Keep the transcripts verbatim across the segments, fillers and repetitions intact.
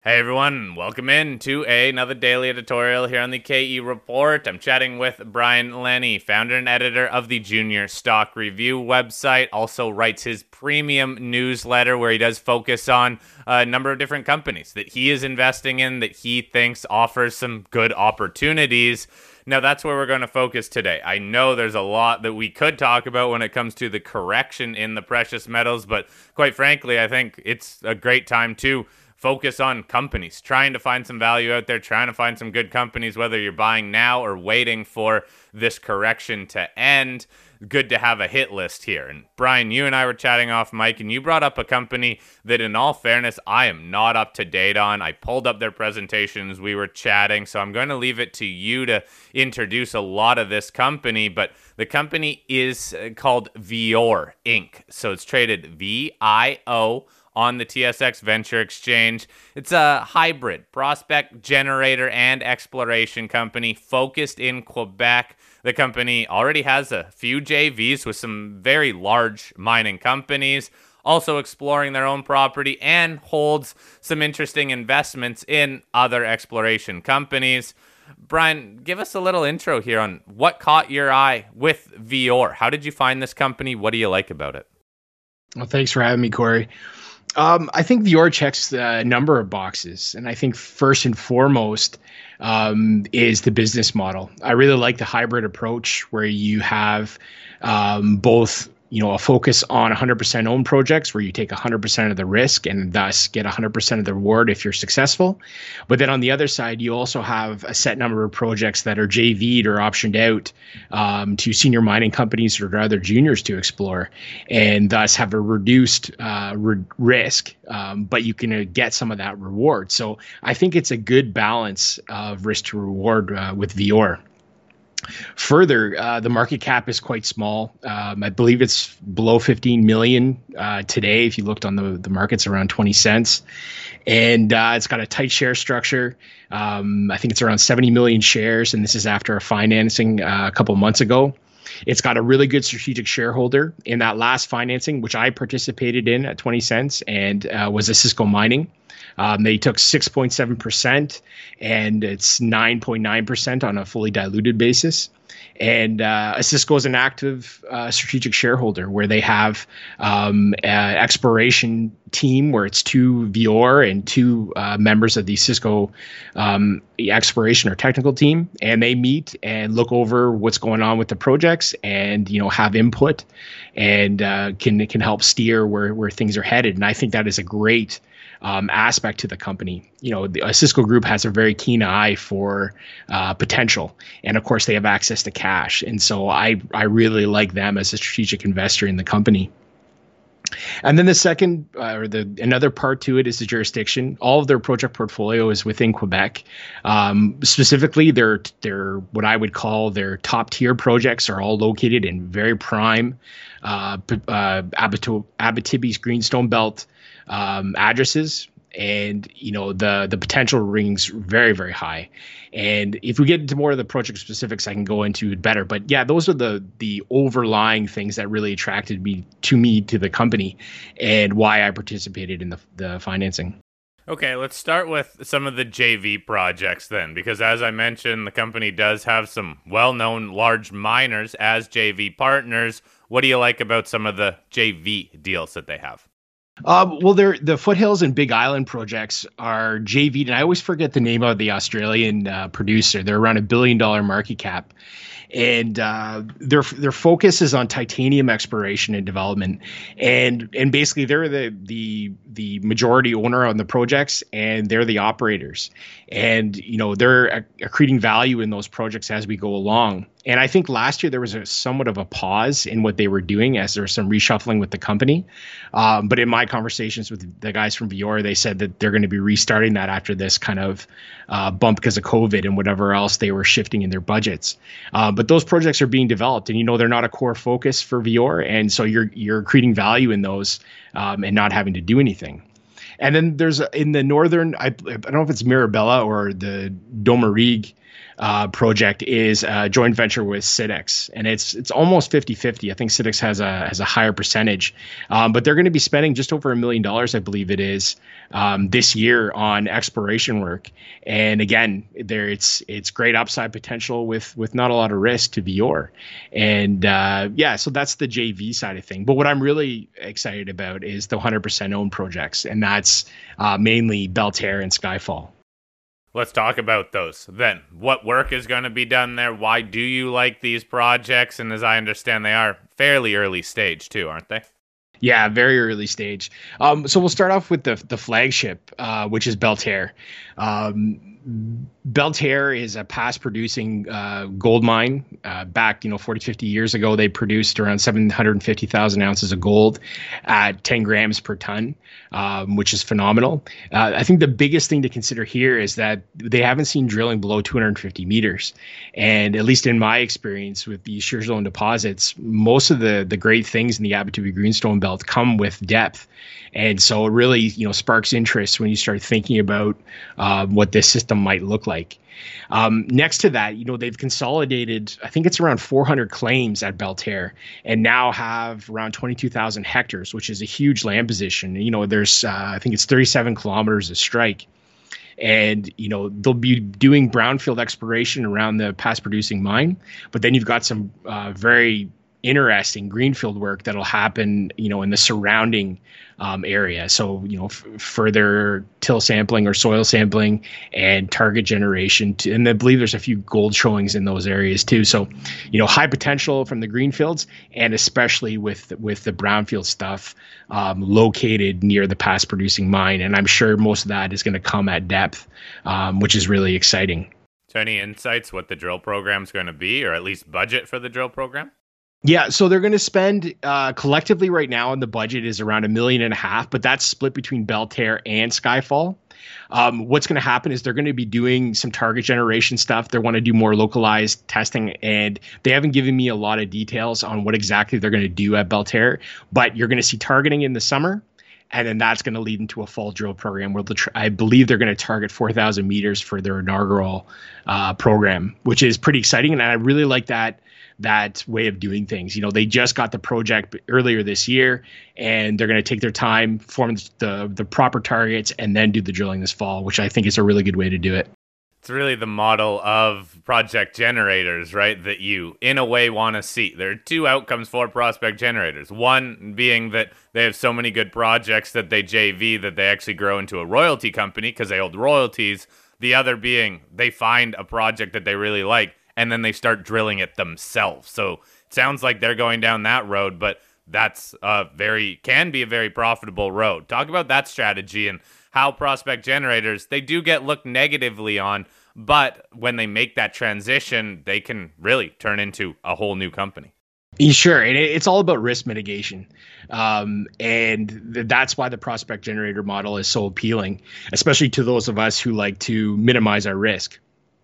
Hey everyone, welcome in to another daily editorial here on the K E Report. I'm chatting with Brian Lenny, founder and editor of the Junior Stock Review website. Also writes his premium newsletter where he does focus on a number of different companies that he is investing in that he thinks offers some good opportunities. Now, that's where we're going to focus today. I know there's a lot that we could talk about when it comes to the correction in the precious metals, but quite frankly, I think it's a great time to focus on companies, trying to find some value out there, trying to find some good companies, whether you're buying now or waiting for this correction to end. Good to have a hit list here. And Brian, you and I were chatting off mic, and you brought up a company that, in all fairness, I am not up to date on. I pulled up their presentations. We were chatting, so I'm going to leave it to you to introduce a lot of this company. But the company is called Vior Incorporated. So it's traded V I O on the T S X Venture Exchange. It's a hybrid prospect generator and exploration company focused in Quebec. The company already has a few J Vs with some very large mining companies, also exploring their own property, and holds some interesting investments in other exploration companies. Brian, give us a little intro here on what caught your eye with Vior. How did you find this company? What do you like about it? Well, thanks for having me, Corey. Um, I think Vior checks a number of boxes, and I think first and foremost um, is the business model. I really like the hybrid approach where you have um, both, you know, a focus on one hundred percent owned projects where you take one hundred percent of the risk and thus get one hundred percent of the reward if you're successful. But then on the other side, you also have a set number of projects that are J V'd or optioned out um, to senior mining companies or other juniors to explore, and thus have a reduced uh, re- risk, um, but you can uh, get some of that reward. So I think it's a good balance of risk to reward uh, with Vior. Further, uh, the market cap is quite small. Um, I believe it's below fifteen million uh, today. If you looked on the, the markets, around twenty cents. And uh, it's got a tight share structure. Um, I think it's around seventy million shares. And this is after a financing uh, a couple months ago. It's got a really good strategic shareholder in that last financing, which I participated in at twenty cents, and uh, was Osisko Mining. Um, they took six point seven percent, and it's nine point nine percent on a fully diluted basis. And uh, Osisko is an active uh, strategic shareholder where they have um, an exploration team where it's two Vior and two uh, members of the Osisko um, exploration or technical team. And they meet and look over what's going on with the projects and, you know, have input and uh, can can help steer where, where things are headed. And I think that is a great Um, aspect to the company. You know, the Osisko Group has a very keen eye for uh, potential, and of course, they have access to cash. And so, I I really like them as a strategic investor in the company. And then the second, uh, or the another part to it is the jurisdiction. All of their project portfolio is within Quebec. Um, specifically, their their what I would call their top tier projects are all located in very prime uh, uh, Abitibi- Abitibi's Greenstone Belt um, addresses. And, you know, the the potential rings very, very high. And if we get into more of the project specifics, I can go into it better. But yeah, those are the the overlying things that really attracted me to me to the company and why I participated in the the financing. Okay, let's start with some of the J V projects then, because as I mentioned, the company does have some well-known large miners as J V partners. What do you like about some of the J V deals that they have? Um, well, they're, the Foothills and Big Island projects are J V'd, and I always forget the name of the Australian uh, producer. They're around a billion dollar market cap. And uh, their their focus is on titanium exploration and development, and and basically they're the the the majority owner on the projects, and they're the operators, and you know they're accreting value in those projects as we go along. And I think last year there was a somewhat of a pause in what they were doing as there was some reshuffling with the company. Um, but in my conversations with the guys from Vior, they said that they're going to be restarting that after this kind of uh, bump because of COVID and whatever else they were shifting in their budgets. Uh, but those projects are being developed, and you know they're not a core focus for Vior, and so you're you're creating value in those um, and not having to do anything. And then there's a, in the northern, I, I don't know if it's Mirabella or the Domerigue uh, project is a joint venture with Cidex, and it's it's almost fifty-fifty. I think Cidex has a has a higher percentage, um, but they're going to be spending just over a million dollars, I believe it is, um, this year on exploration work. And again, there it's it's great upside potential with with not a lot of risk to Vior. And uh, yeah, so that's the J V side of thing. But what I'm really excited about is the one hundred percent owned projects, and that's uh, mainly Belterre and Skyfall. Let's talk about those then. What work is going to be done there? Why do you like these projects? And as I understand, they are fairly early stage too, aren't they? Yeah, very early stage. Um, so we'll start off with the the flagship, uh, which is Belterre. Um, Belterre is a past producing uh, gold mine. Uh, back, you know, forty, fifty years ago, they produced around seven hundred fifty thousand ounces of gold at ten grams per ton, um, which is phenomenal. Uh, I think the biggest thing to consider here is that they haven't seen drilling below two hundred fifty meters. And at least in my experience with these shear zone deposits, most of the, the great things in the Abitibi Greenstone Belt come with depth. And so it really, you know, sparks interest when you start thinking about uh, what this system might look like. Um, next to that, you know, they've consolidated, I think it's around four hundred claims at Belterre, and now have around twenty-two thousand hectares, which is a huge land position. You know, there's, uh, I think it's thirty-seven kilometers of strike. And, you know, they'll be doing brownfield exploration around the past producing mine, but then you've got some uh, very interesting greenfield work that'll happen, you know, in the surrounding um, area. So, you know, f- further till sampling or soil sampling and target generation. To, and I believe there's a few gold showings in those areas too. So, you know, high potential from the greenfields, and especially with, with the brownfield stuff um, located near the past producing mine. And I'm sure most of that is going to come at depth, um, which is really exciting. So any insights what the drill program is going to be, or at least budget for the drill program? Yeah, so they're going to spend uh, collectively right now, and the budget is around a million and a half, but that's split between Belterre and Skyfall. Um, what's going to happen is they're going to be doing some target generation stuff. They want to do more localized testing, and they haven't given me a lot of details on what exactly they're going to do at Belterre, but you're going to see targeting in the summer. And then that's going to lead into a fall drill program where tr- I believe they're going to target four thousand meters for their inaugural uh, program, which is pretty exciting. And I really like that that way of doing things. You know, they just got the project earlier this year, and they're going to take their time, form the the proper targets, and then do the drilling this fall, which I think is a really good way to do it. It's really the model of project generators, right, that you, in a way, want to see. There are two outcomes for prospect generators. One being that they have so many good projects that they J V that they actually grow into a royalty company because they hold royalties. The other being they find a project that they really like, and then they start drilling it themselves. So it sounds like they're going down that road, but that's a very, can be a very profitable road. Talk about that strategy and how prospect generators, they do get looked negatively on, but when they make that transition, they can really turn into a whole new company. Sure. And it's all about risk mitigation. Um, and th- that's why the prospect generator model is so appealing, especially to those of us who like to minimize our risk.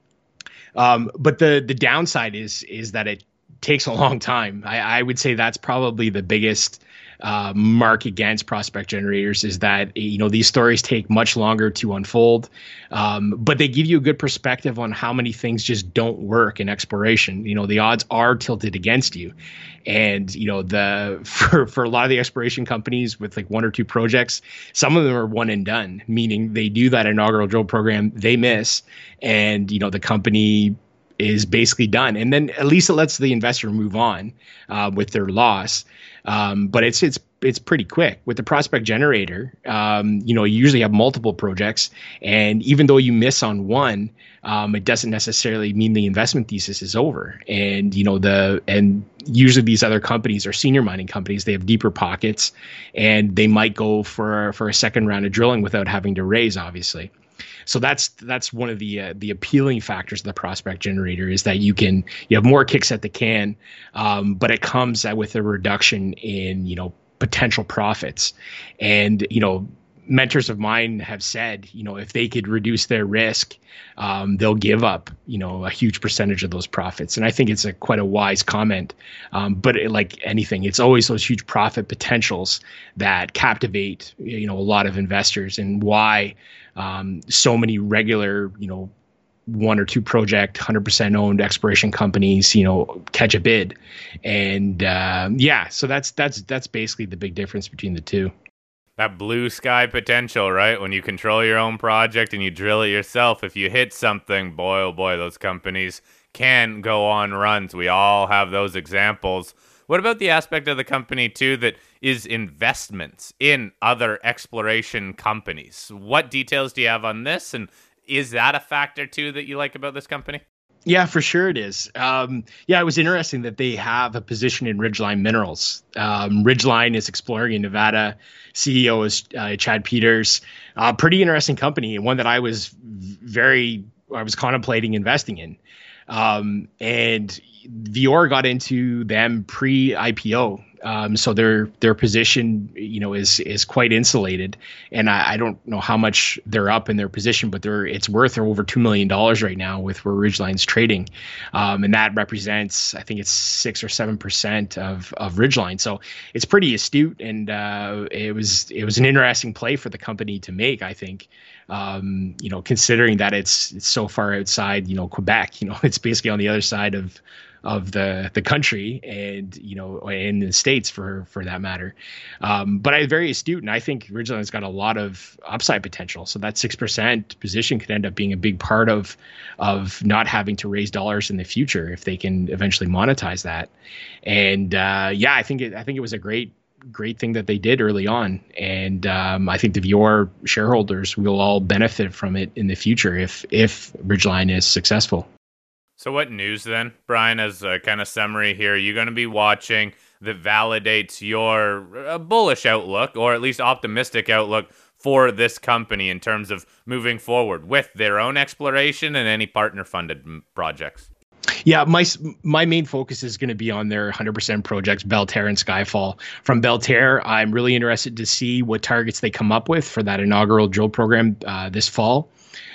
Um, but the the downside is is that it takes a long time. I, I would say that's probably the biggest uh, mark against prospect generators, is that, you know, these stories take much longer to unfold, um, but they give you a good perspective on how many things just don't work in exploration. You know, the odds are tilted against you. And, you know, the for, for a lot of the exploration companies with like one or two projects, some of them are one and done, meaning they do that inaugural drill program, they miss, and, you know, the company is basically done. And then at least it lets the investor move on uh, with their loss. Um, but it's it's it's pretty quick with the prospect generator. Um, you know, you usually have multiple projects, and even though you miss on one, um, it doesn't necessarily mean the investment thesis is over. And you know the and usually these other companies are senior mining companies. They have deeper pockets, and they might go for for a second round of drilling without having to raise, obviously. So that's that's one of the uh, the appealing factors of the prospect generator, is that you can you have more kicks at the can, um, but it comes with a reduction in, you know, potential profits. And, you know, mentors of mine have said, you know, if they could reduce their risk, um, they'll give up, you know, a huge percentage of those profits. And I think it's a quite a wise comment. Um, but it, like anything, it's always those huge profit potentials that captivate, you know, a lot of investors, and why um, so many regular, you know, one or two project, one hundred percent owned exploration companies, you know, catch a bid. And uh, yeah, so that's that's that's basically the big difference between the two. That blue sky potential, right? When you control your own project and you drill it yourself, if you hit something, boy, oh boy, those companies can go on runs. We all have those examples. What about the aspect of the company, too, that is investments in other exploration companies? What details do you have on this? And is that a factor, too, that you like about this company? Yeah, for sure it is. Um, yeah, it was interesting that they have a position in Ridgeline Minerals. Um, Ridgeline is exploring in Nevada. C E O is uh, Chad Peters. Uh, pretty interesting company, and one that I was very, I was contemplating investing in. Um, and Vior got into them pre-I P O. Um, so their their position, you know, is is quite insulated, and I, I don't know how much they're up in their position, but they're it's worth over two million dollars right now with where Ridgeline's trading, um, and that represents, I think it's six or seven percent of of Ridgeline. So it's pretty astute, and uh, it was it was an interesting play for the company to make, I think. Um, you know, considering that it's it's so far outside, you know, Quebec, you know, it's basically on the other side of of the the country, and you know, in the States for for that matter. Um, but I very astute, and I think Ridgeline's got a lot of upside potential. So that six percent position could end up being a big part of of not having to raise dollars in the future if they can eventually monetize that. And uh, yeah, I think it I think it was a great. great thing that they did early on. And um, I think the Vior shareholders will all benefit from it in the future if if Ridgeline is successful. So what news then, Brian, as a kind of summary here, are you going to be watching that validates your uh, bullish outlook, or at least optimistic outlook for this company in terms of moving forward with their own exploration and any partner-funded projects? Yeah, my my main focus is going to be on their one hundred percent projects, Belle Terre and Skyfall. From Belle Terre, I'm really interested to see what targets they come up with for that inaugural drill program uh, this fall.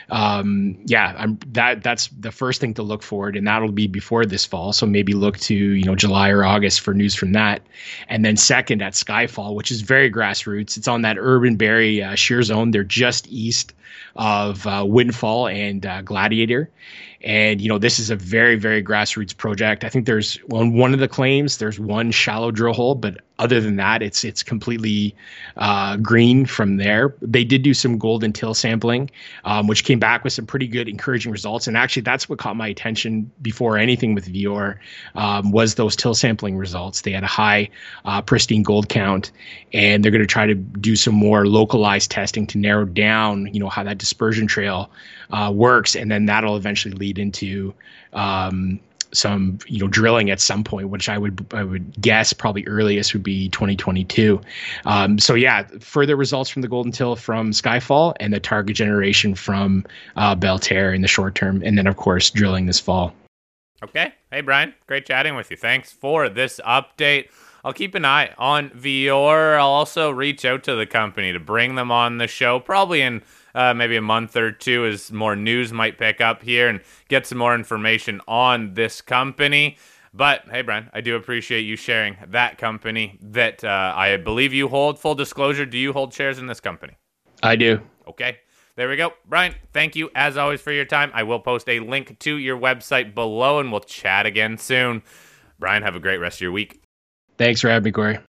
Um, yeah, I'm that that's the first thing to look forward, and that'll be before this fall. So maybe look to, you know, July or August for news from that. And then second at Skyfall, which is very grassroots. It's on that Urban Barry uh, shear zone. They're just east of uh, Windfall and uh, Gladiator. And, you know, this is a very, very grassroots project. I think there's on one of the claims, there's one shallow drill hole, but other than that, it's it's completely uh, green from there. They did do some golden till sampling, um, which came back with some pretty good, encouraging results. And actually, that's what caught my attention before anything with Vior, um, was those till sampling results. They had a high uh, pristine gold count, and they're going to try to do some more localized testing to narrow down, you know, how that dispersion trail uh, works, and then that'll eventually lead into um, some, you know, drilling at some point, which I would I would guess probably earliest would be twenty twenty-two. Um, so yeah, further results from the Golden Till from Skyfall, and the target generation from uh, Belle Terre in the short term, and then of course drilling this fall. Okay, hey Brian, great chatting with you. Thanks for this update. I'll keep an eye on Vior. I'll also reach out to the company to bring them on the show, probably in uh, maybe a month or two, as more news might pick up here, and get some more information on this company. But hey, Brian, I do appreciate you sharing that company that uh, I believe you hold. Full disclosure, do you hold shares in this company? I do. Okay. There we go. Brian, thank you as always for your time. I will post a link to your website below, and we'll chat again soon. Brian, have a great rest of your week. Thanks for having me, Corey.